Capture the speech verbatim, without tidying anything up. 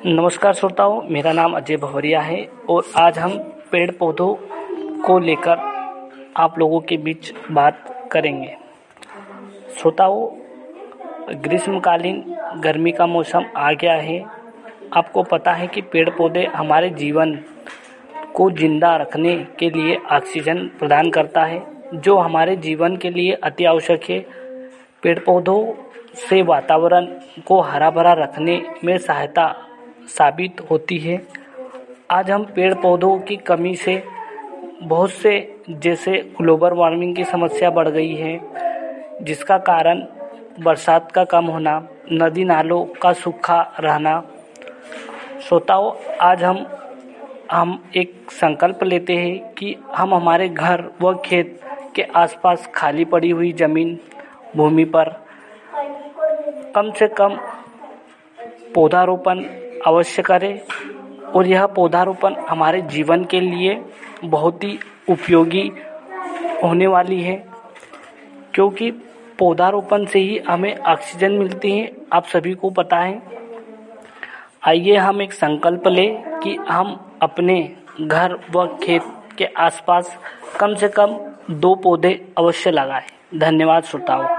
नमस्कार श्रोताओं, मेरा नाम अजय भवरिया है और आज हम पेड़ पौधों को लेकर आप लोगों के बीच बात करेंगे। श्रोताओं, ग्रीष्मकालीन गर्मी का मौसम आ गया है। आपको पता है कि पेड़ पौधे हमारे जीवन को जिंदा रखने के लिए ऑक्सीजन प्रदान करता है, जो हमारे जीवन के लिए अति आवश्यक है। पेड़ पौधों से वातावरण को हरा भरा रखने में सहायता साबित होती है। आज हम पेड़ पौधों की कमी से बहुत से जैसे ग्लोबल वार्मिंग की समस्या बढ़ गई है, जिसका कारण बरसात का कम होना, नदी नालों का सूखा रहना। श्रोताओं, आज हम हम एक संकल्प लेते हैं कि हम हमारे घर व खेत के आसपास खाली पड़ी हुई जमीन भूमि पर कम से कम पौधारोपण अवश्य करें और यह पौधारोपण हमारे जीवन के लिए बहुत ही उपयोगी होने वाली है, क्योंकि पौधारोपण से ही हमें ऑक्सीजन मिलती है। आप सभी को पता है। आइए हम एक संकल्प लें कि हम अपने घर व खेत के आसपास कम से कम दो पौधे अवश्य लगाएं। धन्यवाद श्रोताओं।